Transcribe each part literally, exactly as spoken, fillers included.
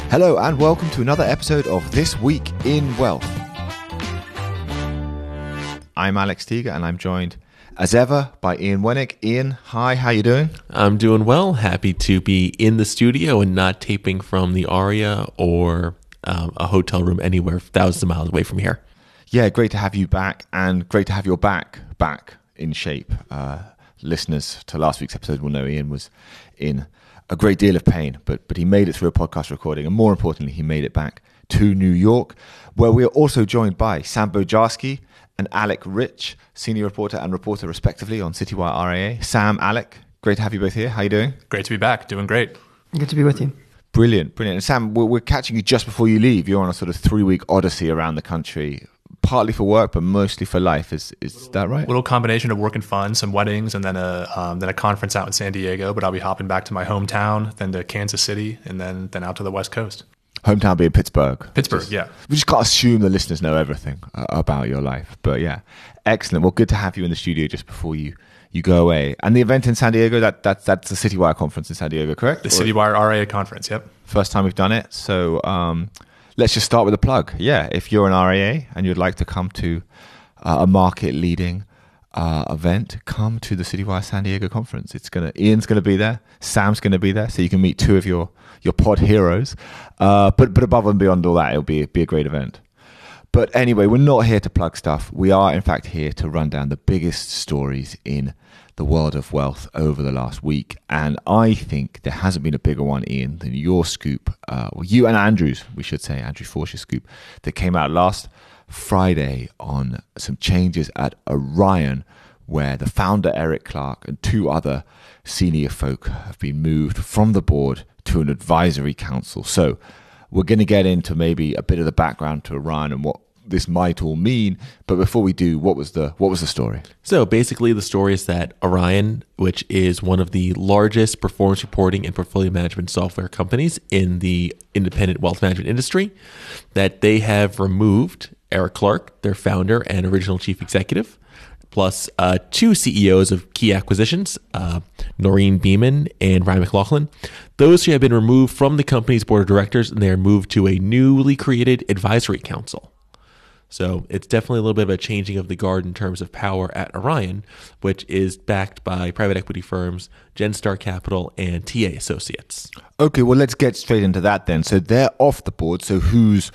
Hello and welcome to another episode of This Week in Wealth. I'm Alex Teager and I'm joined as ever by Ian Wennick. Ian, hi, how you doing? I'm doing well. Happy to be in the studio and not taping from the Aria or um, a hotel room anywhere thousands of miles away from here. Yeah, great to have you back and great to have your back back in shape. Uh, listeners to last week's episode will know Ian was in a great deal of pain, but but he made it through a podcast recording, and more importantly, he made it back to New York, where we are also joined by Sam Bojarski and Alec Rich, senior reporter and reporter respectively on Citywire R A A. Sam, Alec, great to have you both here. How you doing? Great to be back. Doing great. Good to be with you. Brilliant, brilliant. And Sam, we're, we're catching you just before you leave. You're on a sort of three-week odyssey around the country, partly for work, but mostly for life. Is is that right? A little combination of work and fun, some weddings, and then a um, then a conference out in San Diego. But I'll be hopping back to my hometown, then to Kansas City, and then then out to the West Coast. Hometown being Pittsburgh. Pittsburgh, just, yeah. We just can't assume the listeners know everything uh, about your life. But yeah, excellent. Well, good to have you in the studio just before you, you go away. And the event in San Diego, that, that that's the Citywire conference in San Diego, correct? The Citywire R A A conference, yep. First time we've done it. So um, let's just start with a plug. Yeah, if you're an R A A and you'd like to come to uh, a market-leading uh, event, come to the Citywire San Diego conference. It's gonna Ian's going to be there. Sam's going to be there. So you can meet two of your your pod heroes. Uh, but but above and beyond all that, it'll be, be a great event. But anyway, we're not here to plug stuff. We are, in fact, here to run down the biggest stories in the world of wealth over the last week. And I think there hasn't been a bigger one, Ian, than your scoop, uh, well, you and Andrew's, we should say, Andrew Forsh's scoop, that came out last Friday on some changes at Orion, where the founder, Eric Clark, and two other senior folk have been moved from the board to an advisory council. So we're going to get into maybe a bit of the background to Orion and what this might all mean. But before we do, what was the what was the story? So basically the story is that Orion, which is one of the largest performance reporting and portfolio management software companies in the independent wealth management industry, that they have removed Eric Clark, their founder and original chief executive, plus uh, two C E Os of key acquisitions, uh, Noreen Beeman and Ryan McLaughlin. Those two have been removed from the company's board of directors, and they are moved to a newly created advisory council. So it's definitely a little bit of a changing of the guard in terms of power at Orion, which is backed by private equity firms, Genstar Capital, and T A Associates. Okay, well, let's get straight into that then. So they're off the board. So who's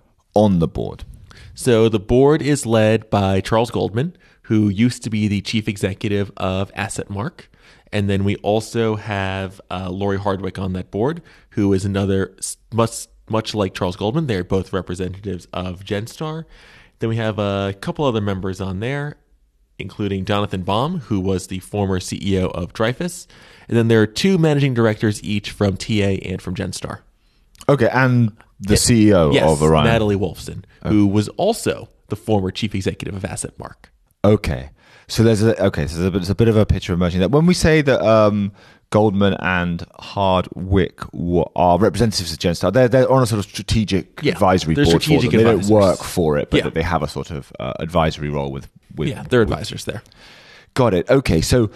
on the board? So the board is led by Charles Goldman, who used to be the chief executive of AssetMark. And then we also have uh, Lori Hardwick on that board, who is another, much, much like Charles Goldman, they're both representatives of Genstar. Then we have a couple other members on there, including Jonathan Baum, who was the former C E O of Dreyfus. And then there are two managing directors each from T A and from Genstar. Okay, and the yeah. C E O yes, of Orion. Natalie Wolfson, okay. who was also the former chief executive of AssetMark. Okay, so there's a okay, so there's a, there's a bit of a picture emerging there. When we say that um, Goldman and Hardwick are representatives of Genstar, they're they're on a sort of strategic yeah, advisory board strategic for them. They advisors. don't work for it, but yeah. they have a sort of uh, advisory role with with. Yeah, they're with, advisors there. Got it. Okay, so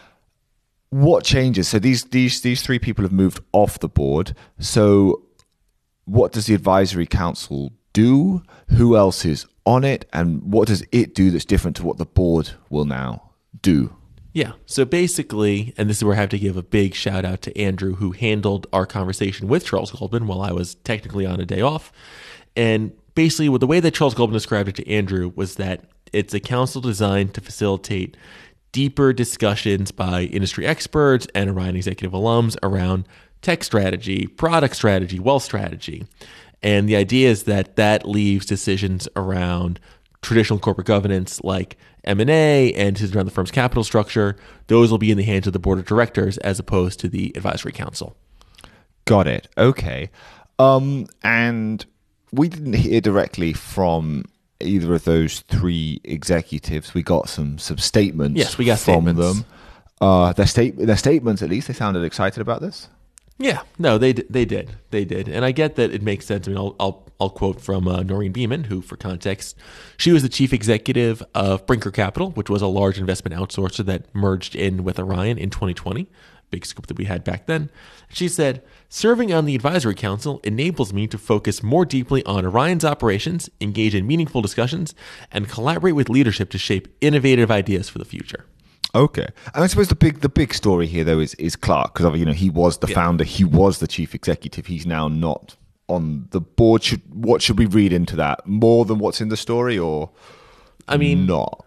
what changes? So these these these three people have moved off the board. So what does the advisory council do? Who else is on it, and what does it do that's different to what the board will now do? Yeah, so basically, and this is where I have to give a big shout out to Andrew, who handled our conversation with Charles Goldman while I was technically on a day off. And basically, with the way that Charles Goldman described it to Andrew was that it's a council designed to facilitate deeper discussions by industry experts and Orion executive alums around tech strategy, product strategy, wealth strategy. And the idea is that that leaves decisions around traditional corporate governance like M and A and decisions around the firm's capital structure. Those will be in the hands of the board of directors as opposed to the advisory council. Got it. Okay. Um, and we didn't hear directly from either of those three executives. We got some, some statements yes, we got from statements. them. Uh, their, state, their statements, at least, they sounded excited about this. Yeah, no, they they did, they did, and I get that it makes sense. I mean, I'll I'll, I'll quote from uh, Noreen Beeman, who, for context, she was the chief executive of Brinker Capital, which was a large investment outsourcer that merged in with Orion in twenty twenty. big scoop that we had back then. She said, serving on the advisory council enables me to focus more deeply on Orion's operations, engage in meaningful discussions, and collaborate with leadership to shape innovative ideas for the future. Okay, and I suppose the big the big story here though is is Clark, because you know he was the yeah. founder, he was the chief executive. He's now not on the board. Should what should we read into that more than what's in the story, or I mean not?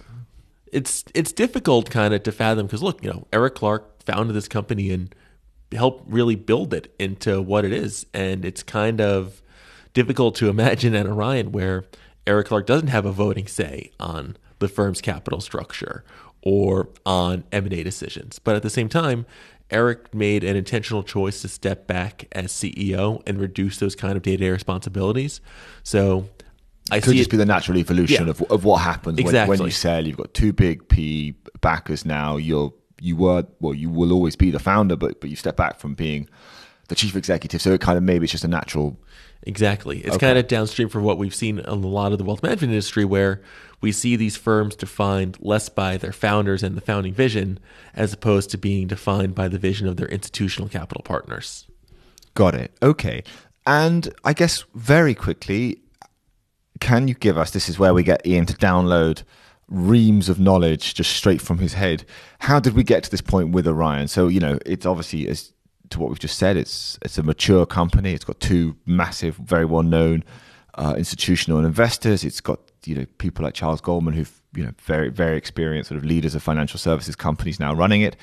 It's it's difficult kind of to fathom because look, you know, Eric Clark founded this company and helped really build it into what it is, and it's kind of difficult to imagine at Orion where Eric Clark doesn't have a voting say on the firm's capital structure or on M and A decisions. But at the same time, Eric made an intentional choice to step back as C E O and reduce those kind of day-to-day responsibilities. So I it could see just it, be the natural evolution yeah, of of what happens exactly. when, when you sell. You've got two big P E backers now. You're you were well, you will always be the founder, but but you step back from being the chief executive. So it kind of maybe it's just a natural. Exactly. It's Okay. kind of downstream from what we've seen in a lot of the wealth management industry, where we see these firms defined less by their founders and the founding vision, as opposed to being defined by the vision of their institutional capital partners. Got it. Okay. And I guess very quickly, can you give us, this is where we get Ian to download reams of knowledge just straight from his head. How did we get to this point with Orion? So, you know, it's obviously, as to what we've just said, it's it's a mature company. It's got two massive, very well-known uh, institutional investors. It's got, you know, people like Charles Goldman, who've, you know, very, very experienced sort of leaders of financial services companies now running it.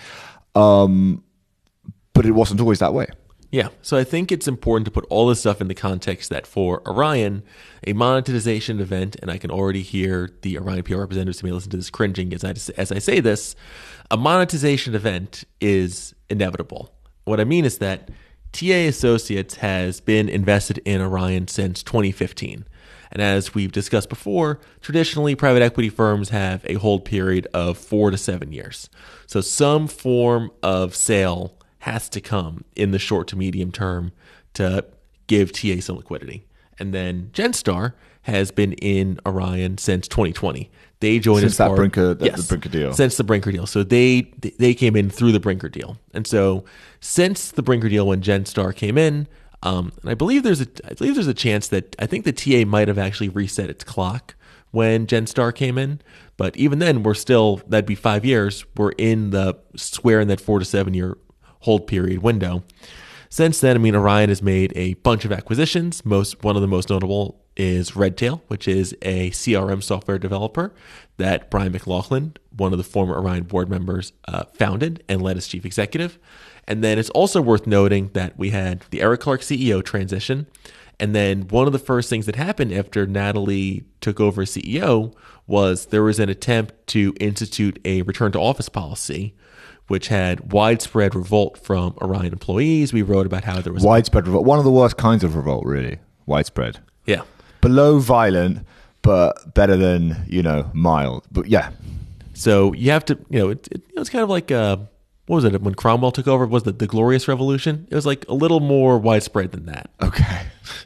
Um, but it wasn't always that way. Yeah, so I think it's important to put all this stuff in the context that for Orion, a monetization event, and I can already hear the Orion P R representatives who may listen to this cringing as I, as I say this, a monetization event is inevitable. What I mean is that T A Associates has been invested in Orion since twenty fifteen. And as we've discussed before, traditionally private equity firms have a hold period of four to seven years. So some form of sale has to come in the short to medium term to give T A some liquidity. And then Genstar has been in Orion since twenty twenty. They joined since as that part, Brinker, the, yes, the Brinker deal. Since the Brinker deal. So they they came in through the Brinker deal. And so since the Brinker deal, when Genstar came in, um, and I believe there's a I believe there's a chance that I think the T A might have actually reset its clock when Genstar came in. But even then, we're still, that'd be five years. We're in the square in that four to seven year hold period window. Since then, I mean, Orion has made a bunch of acquisitions. Most one of the most notable is Redtail, which is a C R M software developer that Brian McLaughlin, one of the former Orion board members, uh, founded and led as chief executive. And then it's also worth noting that we had the Eric Clark C E O transition. And then one of the first things that happened after Natalie took over as C E O was there was an attempt to institute a return to office policy, which had widespread revolt from Orion employees. We wrote about how there was widespread revolt. One of the worst kinds of revolt, really. Widespread. Yeah. Below violent, but better than, you know, mild. But yeah. So you have to, you know, it, it, it's kind of like, uh, what was it, when Cromwell took over? Was it the Glorious Revolution? It was like a little more widespread than that. Okay.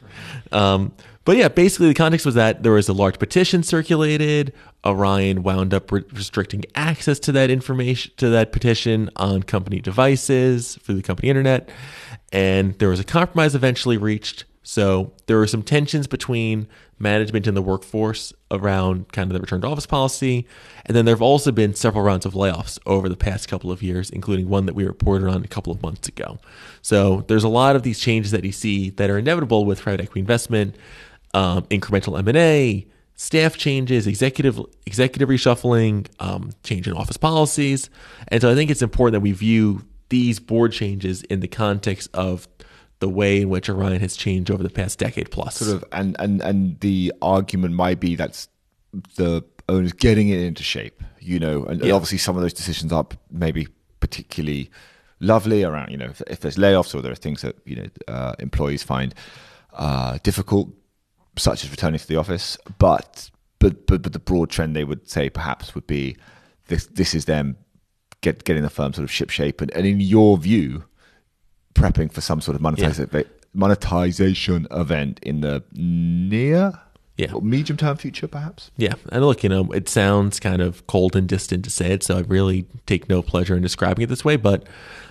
um, but yeah, basically the context was that there was a large petition circulated. Orion wound up re- restricting access to that information, to that petition on company devices through the company internet. And there was a compromise eventually reached. So there were some tensions between management and the workforce around kind of the return to office policy. And then there have also been several rounds of layoffs over the past couple of years, including one that we reported on a couple of months ago. So there's a lot of these changes that you see that are inevitable with private equity investment, um, incremental M and A, staff changes, executive executive reshuffling, um, change in office policies. And so I think it's important that we view these board changes in the context of the way in which Orion has changed over the past decade plus. Sort of, and, and, and the argument might be that's the owners getting it into shape, you know, and, Yeah. and obviously some of those decisions are maybe particularly lovely around, you know, if, if there's layoffs or there are things that, you know, uh, employees find uh, difficult, such as returning to the office. But, but, but, but the broad trend they would say perhaps would be this, this is them get, getting the firm sort of ship shape. And, and in your view, prepping for some sort of monetization, yeah. monetization event in the near yeah. or medium term future, perhaps? Yeah. And look, you know, it sounds kind of cold and distant to say it, so I really take no pleasure in describing it this way. But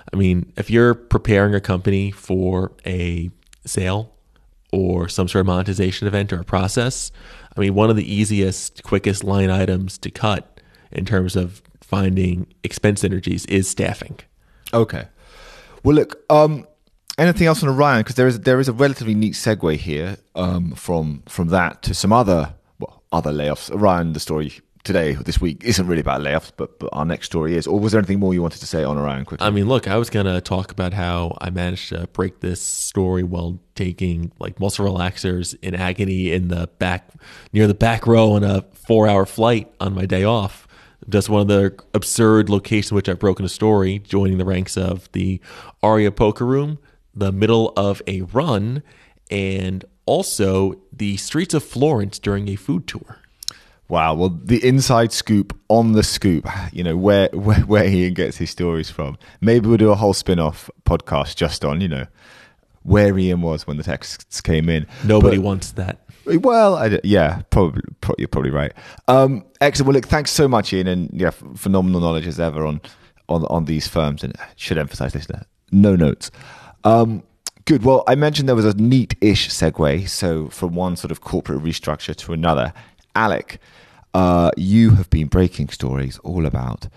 I mean, if you're preparing a company for a sale or some sort of monetization event or a process, I mean, one of the easiest, quickest line items to cut in terms of finding expense synergies is staffing. Okay. Well, look, um, anything else on Orion? Because there is there is a relatively neat segue here um, from from that to some other well other layoffs. Orion, the story today, this week, isn't really about layoffs, but, but our next story is. Or was there anything more you wanted to say on Orion quickly? I mean, look, I was going to talk about how I managed to break this story while taking like muscle relaxers in agony in the back, near the back row on a four-hour flight on my day off. Just one of the absurd locations in which I've broken a story, joining the ranks of the Aria Poker Room, the middle of a run, and also the streets of Florence during a food tour. Wow. Well, the inside scoop on the scoop, you know, where, where, where Ian gets his stories from. Maybe we'll do a whole spin-off podcast just on, you know, where Ian was when the texts came in. Nobody but, wants that. Well, I, yeah, probably, pro- you're probably right. Um, excellent. Well, look, thanks so much, Ian, and yeah, phenomenal knowledge as ever on, on, on these firms, and I should emphasize this, no notes. Um, good. Well, I mentioned there was a neat-ish segue, so from one sort of corporate restructure to another. Alec, Uh, you have been breaking stories all about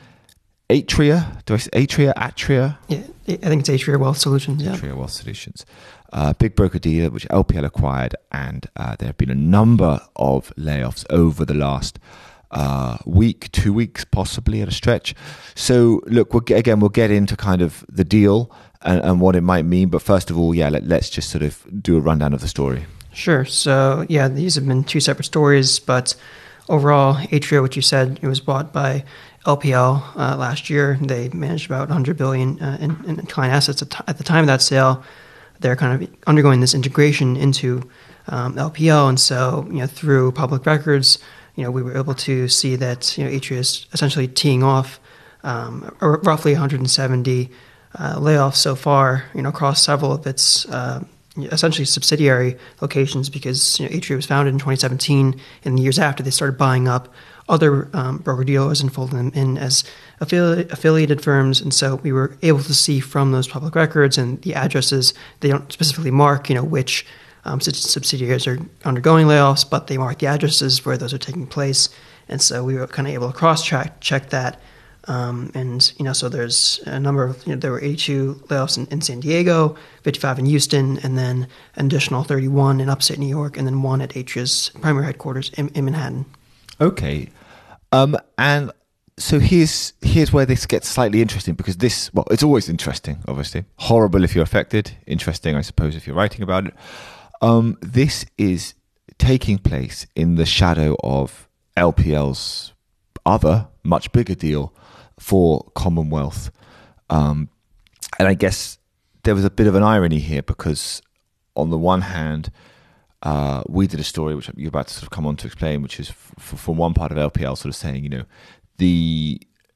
Atria. Do I say Atria? Atria? Yeah, I think it's Atria Wealth Solutions. Yeah. Atria Wealth Solutions. Uh, big broker dealer, which L P L acquired, and uh, there have been a number of layoffs over the last uh, week, two weeks, possibly at a stretch. So, look, we'll get, again, we'll get into kind of the deal and, and what it might mean. But first of all, yeah, let, let's just sort of do a rundown of the story. Sure. So, yeah, these have been two separate stories, but overall, Atria, which you said, it was bought by L P L uh, last year. They managed about one hundred billion dollars uh, in, in client assets. At, t- at the time of that sale, they're kind of undergoing this integration into um, L P L, and so you know through public records, you know we were able to see that you know Atria is essentially teeing off um, roughly one hundred seventy uh, layoffs so far, you know across several of its Uh, essentially subsidiary locations, because you know, Atria was founded in twenty seventeen, and the years after they started buying up other um, broker-dealers and folding them in as affili- affiliated firms. And so we were able to see from those public records and the addresses, they don't specifically mark you know which um, subsidiaries are undergoing layoffs, but they mark the addresses where those are taking place. And so we were kind of able to cross-check check that. Um, and, you know, so there's a number of, you know, there were eighty-two layoffs in, in San Diego, fifty-five in Houston, and then an additional thirty-one in upstate New York, and then one at Atria's primary headquarters in, in Manhattan. Okay. Um, and so here's, here's where this gets slightly interesting, because this, well, it's always interesting, obviously. Horrible if you're affected. Interesting, I suppose, if you're writing about it. Um, this is taking place in the shadow of L P L's other, much bigger deal for Commonwealth. Um, and I guess there was a bit of an irony here, because on the one hand, uh, we did a story, which you're about to sort of come on to explain, which is f- from one part of L P L sort of saying, you know, the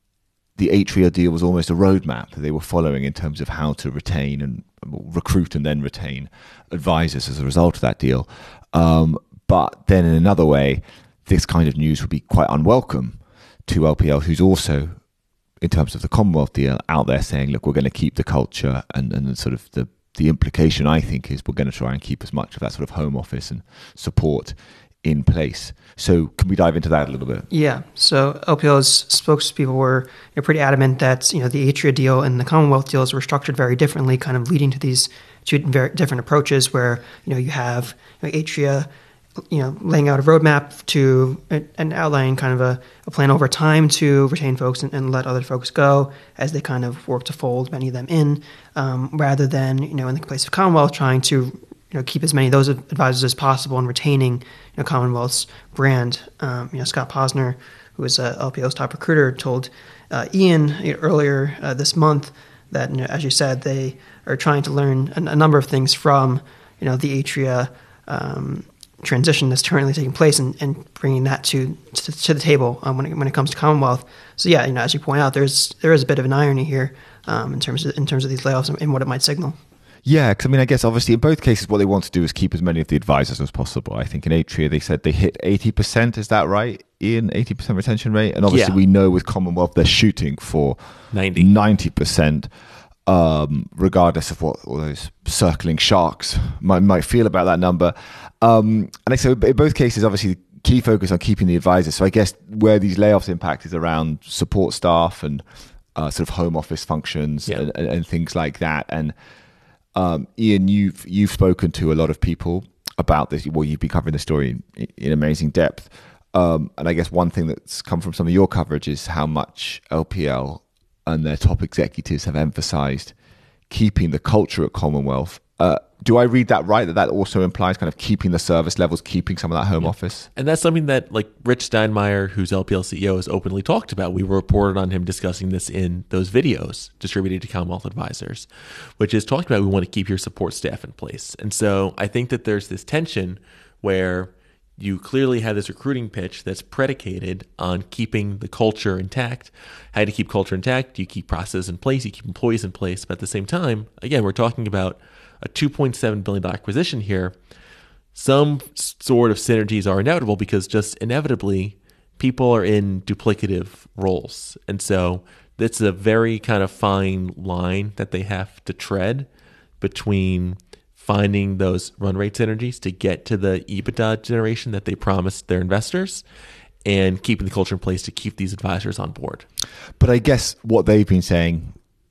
the Atria deal was almost a roadmap that they were following in terms of how to retain and recruit and then retain advisors as a result of that deal. Um, but then in another way, this kind of news would be quite unwelcome to L P L, who's also, in terms of the Commonwealth deal, out there saying, look, we're going to keep the culture, and, and sort of the, the implication, I think, is we're going to try and keep as much of that sort of home office and support in place. So can we dive into that a little bit? Yeah. So L P L's spokespeople were you know, pretty adamant that you know the Atria deal and the Commonwealth deals were structured very differently, kind of leading to these two very different approaches where you know you have you know, Atria you know, laying out a roadmap to and outlining kind of a, a plan over time to retain folks and, and let other folks go as they kind of work to fold many of them in, um, rather than, you know, in the case of Commonwealth, trying to, you know, keep as many of those advisors as possible and retaining, you know, Commonwealth's brand. Um, you know, Scott Posner, who is uh, L P L's top recruiter, told uh, Ian you know, earlier uh, this month that, you know, as you said, they are trying to learn a, a number of things from, you know, the Atria um transition that's currently taking place, and, and bringing that to to, to the table um, when it, when it comes to Commonwealth. So yeah, you know, as you point out, there's there is a bit of an irony here um, in terms of in terms of these layoffs and, and what it might signal. Yeah, because I mean, I guess obviously in both cases, what they want to do is keep as many of the advisors as possible. I think in Atria they said they hit eighty percent. Is that right, Ian? eighty percent retention rate, and obviously yeah. we know with Commonwealth they're shooting for ninety ninety percent. um, regardless of what all those circling sharks might, might feel about that number. Um, and so in both cases, obviously, the key focus on keeping the advisors. So I guess where these layoffs impact is around support staff and uh, sort of home office functions Yeah. and, and, and things like that. And um, Ian, you've you've spoken to a lot of people about this. Well, you've been covering the story in, in amazing depth. Um, and I guess one thing that's come from some of your coverage is how much L P L and their top executives have emphasized keeping the culture at Commonwealth. Uh, do I read that right? That that also implies kind of keeping the service levels, keeping some of that home Yeah. office? And that's something that, like, Rich Steinmeier, who's L P L C E O, has openly talked about. We reported on him discussing this in those videos distributed to Commonwealth advisors, which is talking about we want to keep your support staff in place. And so I think that there's this tension where you clearly have this recruiting pitch that's predicated on keeping the culture intact. How to keep culture intact? You keep processes in place, you keep employees in place. But at the same time, again, we're talking about a two point seven billion dollars acquisition here. Some sort of synergies are inevitable because just inevitably people are in duplicative roles. And so it's a very kind of fine line that they have to tread between finding those run rate synergies to get to the EBITDA generation that they promised their investors and keeping the culture in place to keep these advisors on board. But I guess what they've been saying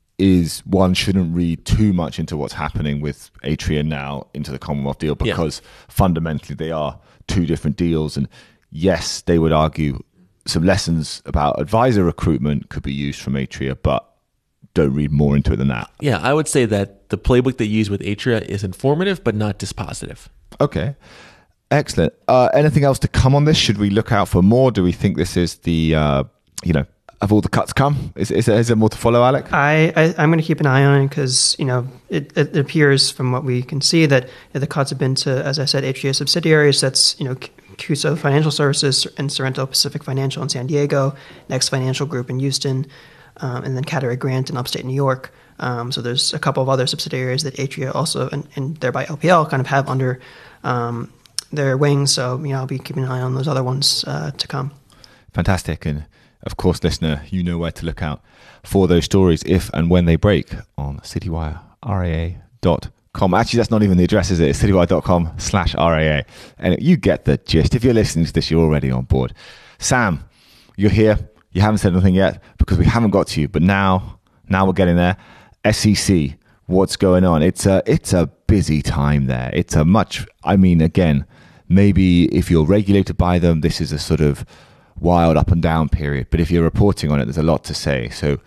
is one shouldn't read too much into what's happening with Atria now into the Commonwealth deal because yeah. fundamentally they are two different deals. And yes, they would argue some lessons about advisor recruitment could be used from Atria, but don't read more into it than that. Yeah, I would say that the playbook they use with Atria is informative, but not dispositive. Okay, excellent. Uh, anything else to come on this? Should we look out for more? Do we think this is the, uh, you know, have all the cuts come? Is, is, is there more to follow, Alec? I, I, I'm going to keep an eye on it because, you know, it, it appears from what we can see that the cuts have been to, as I said, Atria subsidiaries. That's, you know, C U S O Financial Services and Sorrento Pacific Financial in San Diego, Next Financial Group in Houston, um, and then Cataract Grant in upstate New York. Um, so there's a couple of other subsidiaries that Atria also, and, and thereby L P L, kind of have under um, their wings. So, you know, I'll be keeping an eye on those other ones uh, to come. Fantastic. And of course, listener, you know where to look out for those stories if and when they break on citywire R A A dot com. Actually, that's not even the address, is it? It's citywire dot com slash R A A. And you get the gist. If you're listening to this, you're already on board. Sam, you're here. You haven't said anything yet because we haven't got to you. But now, now we're getting there. S E C, what's going on? It's a, it's a busy time there. It's a much, I mean, again, maybe if you're regulated by them, this is a sort of wild up and down period. But if you're reporting on it, there's a lot to say. So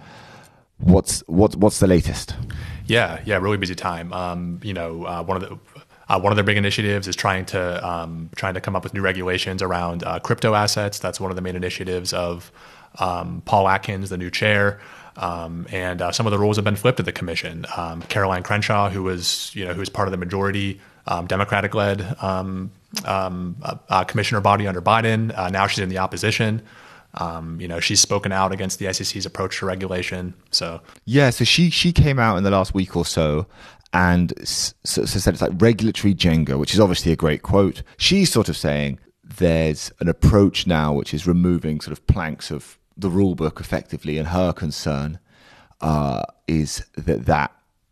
what's what's what's the latest? Yeah, yeah, really busy time. Um, you know, uh, one of the uh, one of their big initiatives is trying to um, trying to come up with new regulations around uh, crypto assets. That's one of the main initiatives of um, Paul Atkins, the new chair. Um, and uh, some of the rules have been flipped at the commission. Um, Caroline Crenshaw, who was you know who was part of the majority um, Democratic-led um, um, uh, uh, commissioner body under Biden, uh, now she's in the opposition. Um, you know, she's spoken out against the S E C's approach to regulation. So yeah, so she she came out in the last week or so and so, so said it's like regulatory Jenga, which is obviously a great quote. She's sort of saying there's an approach now which is removing sort of planks of the rule book effectively, and her concern uh, is that that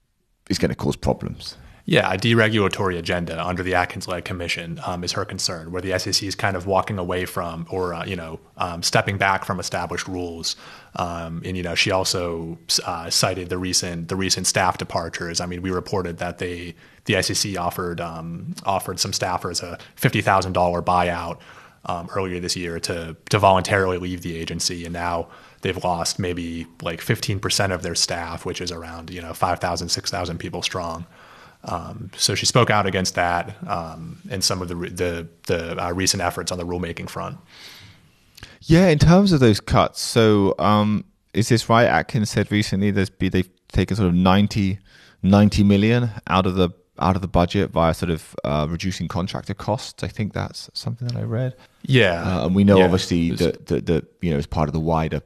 is going to cause problems. Yeah, a deregulatory agenda under the Atkins-led commission um, is her concern, where the S E C is kind of walking away from, or uh, you know, um, stepping back from established rules. Um, and you know, she also uh, cited the recent the recent staff departures. I mean, we reported that they the S E C offered um, offered some staffers a fifty thousand dollar buyout um, earlier this year to to voluntarily leave the agency, and now they've lost maybe like fifteen percent of their staff, which is around you know five thousand, six thousand people strong. Um, so she spoke out against that um, and some of the the, the uh, recent efforts on the rulemaking front. Yeah, in terms of those cuts, so um, is this right? Atkins said recently there's be they've taken sort of ninety, ninety million out of the out of the budget via sort of uh, reducing contractor costs. I think that's something that I read. Yeah, uh, and we know yeah. obviously that that that you know as part of the wider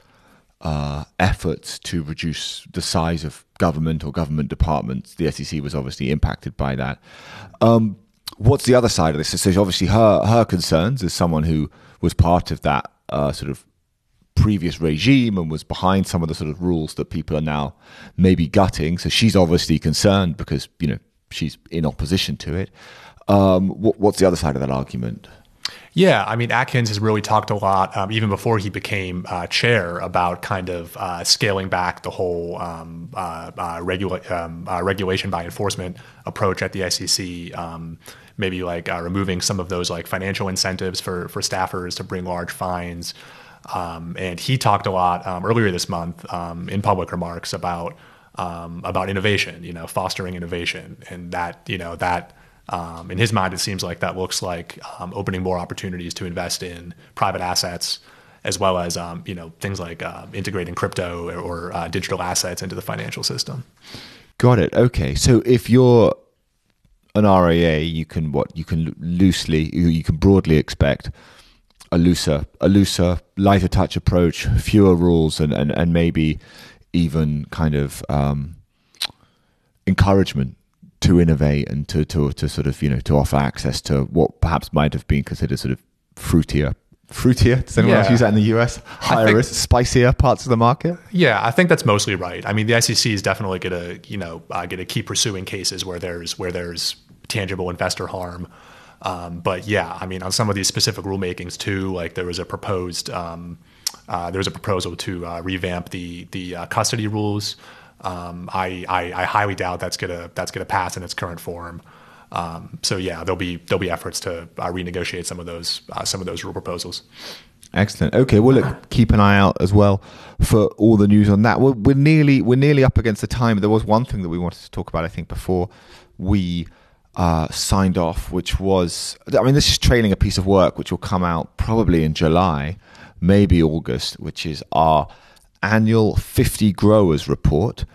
uh, efforts to reduce the size of government or government departments, the S E C was obviously impacted by that. Um, what's the other side of this? So obviously her her concerns as someone who was part of that uh, sort of previous regime and was behind some of the sort of rules that people are now maybe gutting. So she's obviously concerned because, you know, she's in opposition to it. Um, what, what's the other side of that argument? Yeah, I mean, Atkins has really talked a lot, um, even before he became uh, chair, about kind of uh, scaling back the whole um, uh, uh, regula- um, uh, regulation by enforcement approach at the S E C. Um, maybe like uh, removing some of those like financial incentives for for staffers to bring large fines. Um, and he talked a lot um, earlier this month um, in public remarks about um, about innovation, you know, fostering innovation, and that you know that. Um, in his mind, it seems like that looks like um, opening more opportunities to invest in private assets, as well as um, you know things like uh, integrating crypto or, or uh, digital assets into the financial system. Got it. Okay, so if you're an R A A, you can what you can loosely, you, you can broadly expect a looser, a looser, lighter touch approach, fewer rules, and and, and maybe even kind of um, encouragement to innovate and to, to to sort of, you know, to offer access to what perhaps might have been considered sort of fruitier, fruitier, does anyone Yeah. else use that in the U S? Higher think- risk, spicier parts of the market? Yeah, I think that's mostly right. I mean, the S E C is definitely going to, you know, uh, going to keep pursuing cases where there's where there's tangible investor harm. Um, but yeah, I mean, on some of these specific rulemakings too, like there was a proposed, um, uh, there was a proposal to uh, revamp the the uh, custody rules. Um, I, I, I highly doubt that's gonna that's gonna pass in its current form. Um, so yeah, there'll be there'll be efforts to uh, renegotiate some of those uh, some of those rule proposals. Excellent. Okay, well, look, keep an eye out as well for all the news on that. We're, we're nearly we're nearly up against the time. There was one thing that we wanted to talk about, I think, before we uh, signed off, which was, I mean, this is trailing a piece of work which will come out probably in July, maybe August, which is our annual fifty growers report.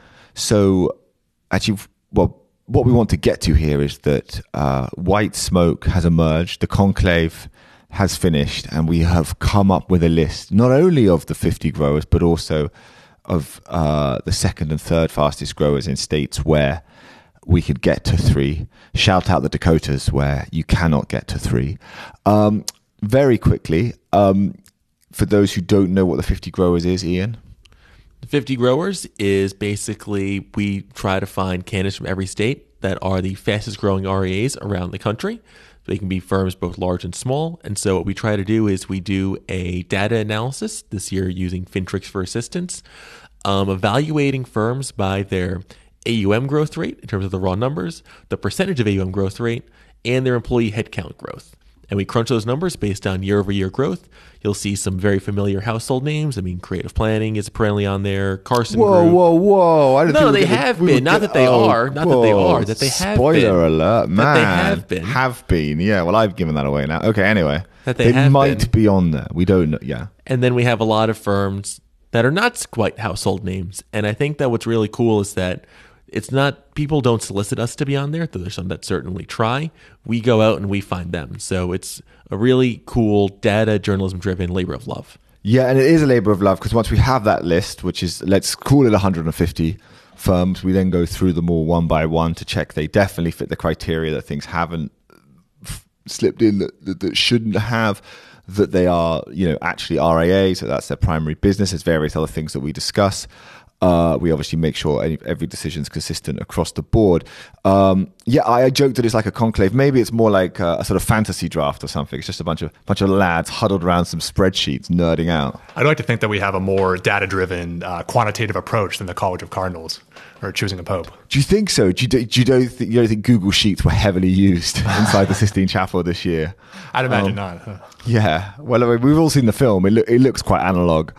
So actually, well, what we want to get to here is that uh, white smoke has emerged, the conclave has finished, and we have come up with a list not only of the fifty growers, but also of uh, the second and third fastest growers in states where we could get to three. Shout out the Dakotas where you cannot get to three. Um, very quickly, um, for those who don't know what the fifty growers is, Ian? The fifty growers is basically we try to find candidates from every state that are the fastest growing R A As around the country. They can be firms both large and small. And so what we try to do is we do a data analysis this year using Fintrix for assistance, um, evaluating firms by their A U M growth rate in terms of the raw numbers, the percentage of A U M growth rate, and their employee headcount growth. And we crunch those numbers based on year-over-year growth. You'll see some very familiar household names. I mean, Creative Planning is perennially on there. Carson Whoa, Group. whoa, whoa! I didn't No, think we they were gonna- have we been. would Not get- that they oh, are. Not that they whoa. are. That they have Spoiler been. alert, man! That they have been. Have been. Yeah. Well, I've given that away now. Okay. Anyway, That they have might been. be on there. We don't know. Yeah. And then we have a lot of firms that are not quite household names. And I think that what's really cool is that it's not, people don't solicit us to be on there, though there's some that certainly try. We go out and we find them. So it's a really cool data journalism driven labor of love. Yeah, and it is a labor of love because once we have that list, which is, let's call it one hundred fifty firms, we then go through them all one by one to check they definitely fit the criteria, that things haven't f- slipped in that, that, that shouldn't have, that they are, you know, actually R A A, so that's their primary business. There's various other things that we discuss. Uh, we obviously make sure any, every decision is consistent across the board. Um, yeah, I, I joked that it's like a conclave. Maybe it's more like a, a sort of fantasy draft or something. It's just a bunch of bunch of lads huddled around some spreadsheets, nerding out. I'd like to think that we have a more data-driven, uh, quantitative approach than the College of Cardinals, or choosing a pope. Do you think so? Do you, do, do you don't think, you don't think Google Sheets were heavily used inside the Sistine Chapel this year? I'd imagine Um, not. Huh. Yeah. Well, I mean, we've all seen the film. It, lo- it looks quite analog.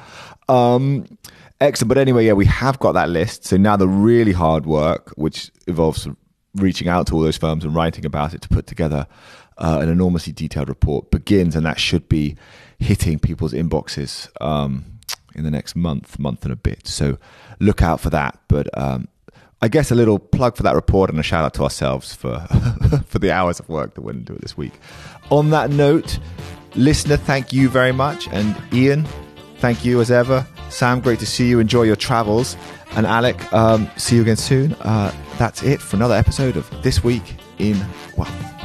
Um, excellent. But anyway, yeah, we have got that list. So now the really hard work, which involves reaching out to all those firms and writing about it to put together uh, an enormously detailed report, begins. And that should be hitting people's inboxes um, in the next month, month and a bit. So look out for that. But um, I guess a little plug for that report and a shout out to ourselves for for the hours of work that went into it this week. On that note, listener, thank you very much. And Ian, thank you as ever. Sam, great to see you. Enjoy your travels. And Alec, um, see you again soon. Uh, that's it for another episode of This Week in Wealth.